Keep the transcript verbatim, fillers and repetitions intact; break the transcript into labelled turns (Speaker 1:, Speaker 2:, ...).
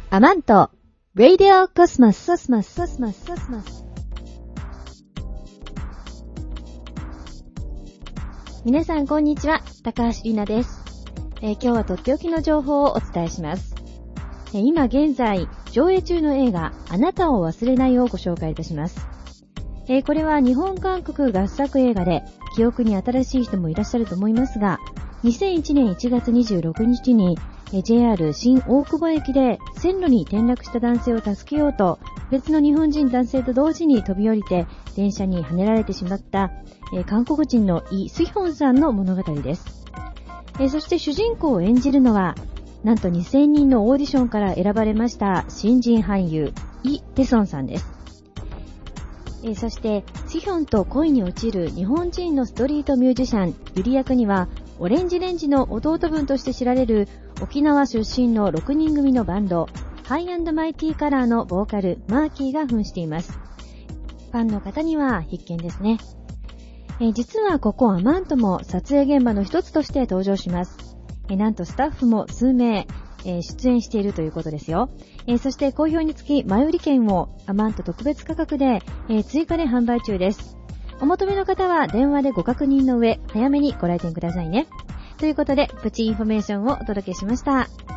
Speaker 1: アマント、ラディオコスモス、コスモス、コスモス、コスモス。皆さんこんにちは、高橋里奈です。えー、今日はとっておきの情報をお伝えします。えー、今現在上映中の映画、あなたを忘れないをご紹介いたします。えー、これは日本韓国合作映画で、記憶に新しい人もいらっしゃると思いますが、にせんいちねんいちがつにじゅうろくにちに ジェイアール 新大久保駅で線路に転落した男性を助けようと、別の日本人男性と同時に飛び降りて電車にはねられてしまった、えー、韓国人のイ・スヒョンさんの物語です。えー、そして主人公を演じるのは、なんとにせんにんのオーディションから選ばれました新人俳優イ・テソンさんです。えー、そしてスヒョンと恋に落ちる日本人のストリートミュージシャンユリ役には、オレンジレンジの弟分として知られる沖縄出身のろくにん組のバンドハイ&マイティカラーのボーカルマーキーが扮しています。ファンの方には必見ですね。えー、実はここアマントも撮影現場の一つとして登場します。えー、なんとスタッフも数名、えー、出演しているということですよ。えー、そして好評につき前売り券をアマント特別価格で、えー、追加で販売中です。お求めの方は電話でご確認の上、早めにご来店くださいね。ということで、プチインフォメーションをお届けしました。